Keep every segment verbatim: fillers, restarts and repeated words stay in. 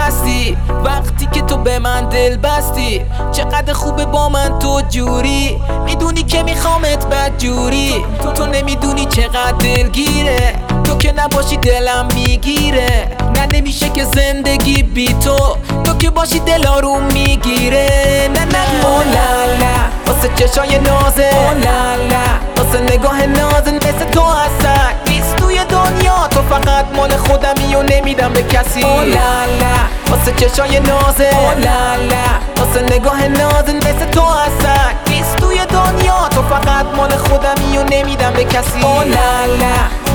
هستی وقتی که تو به من دل بستی. چقدر خوبه با من تو جوری، میدونی که میخوامت بد جوری. تو تو نمیدونی چقدر دلگیره، تو که نباشی دلم میگیره. نه نمیشه که زندگی بی تو، تو که باشی دل آروم میگیره. نه نه اولالا واسه چشای نازه، اولالا واسه نگاه نازن مثل تو هستن نیست توی دنیا. تو فقط مال خودمی و نمیدم به کسی. اولالا واسه چشای نازه، اولالا واسه نگاه نازن مثل تو هستن نیست توی دنیا. تو فقط مال خودمی و نمیدم به کسی. اولالا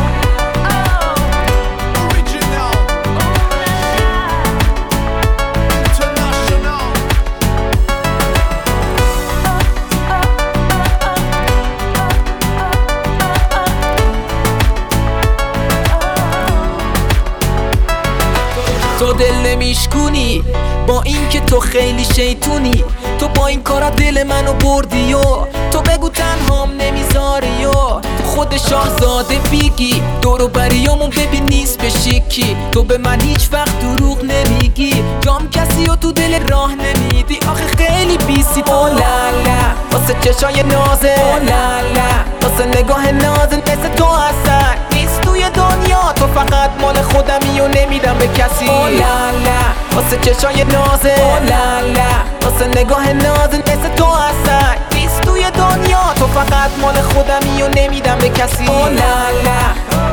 تو دل نمیشکونی با این که تو خیلی شیطونی. تو با این کارا دل منو بردی و تو بگو تنهام نمیذاری. و تو خود شاهزاده بیگی دورو بریامون ببین نیست به شیکی. تو به من هیچ وقت دروغ نمیگی، جام کسی و تو دل راه نمیدی. آخه خیلی بیسی اولالا واسه چشای نازه، اولالا واسه نگاه نازن مثل تو هستن نیست توی دنیا. تو فقط مال خودمی و نمیدم به کسی. اولالا واسه چشای نازه، اولالا واسه نگاه نازن مثل تو هستن نیست توی دنیا. تو فقط مال خودمی و نمیدم به کسی. اولالا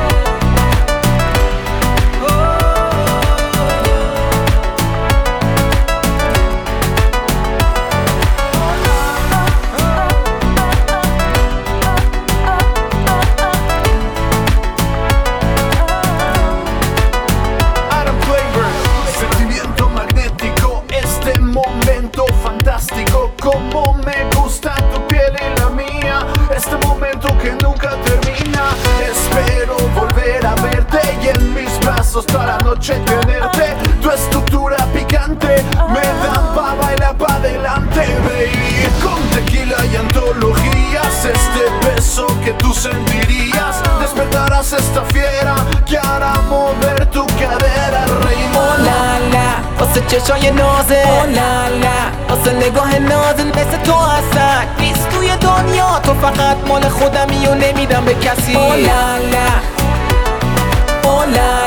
como me gusta tu piel y la mía, este momento que nunca termina. Espero volver a verte y en mis brazos toda la noche tenerte. Tu estructura picante me da pa' bailar pa' adelante, baby. Con tequila y antologías, este beso que tú sentirías. Despertarás esta fiera que hará mover tu cadera, reina. اولالا واسه چشای نازه، اولالا واسه نگاه نازن مثل تو هستن نیست توی دنیا. تو فقط مال خودمی و نمیدم به کسی. اولالا اولالا